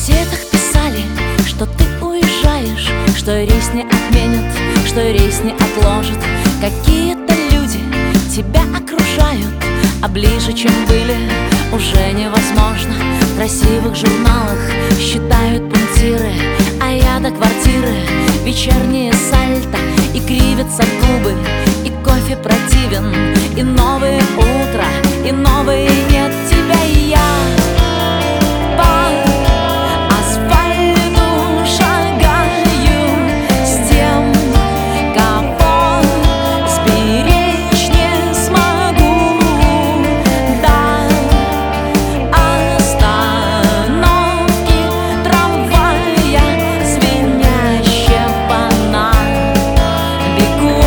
газетах писали, что ты уезжаешь, что рейс не отменят, что рейс не отложат. Какие-то люди тебя окружают, а ближе, чем были, уже невозможно. В красивых журналах считают пунктиры, а я до квартиры вечерние сальто. И кривятся губы, и кофе противен, и новое утро, и новые нет тебя. И я по асфальту шагаю с тем, кого сберечь не смогу. До остановки трамвая, звенящего на бегу.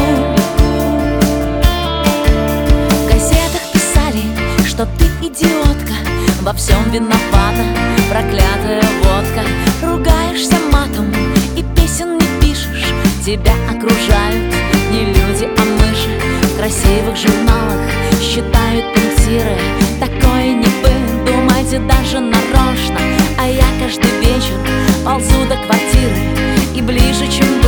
В газетах писали, что ты идиотка, во всем виновата проклятая водка. Ругаешься матом и песен не пишешь, тебя окружают не люди, а мыши. В красивых журналах считают пунктиры, такое не выдумайте даже нарочно. А я каждый вечер ползу до квартиры, и ближе, чем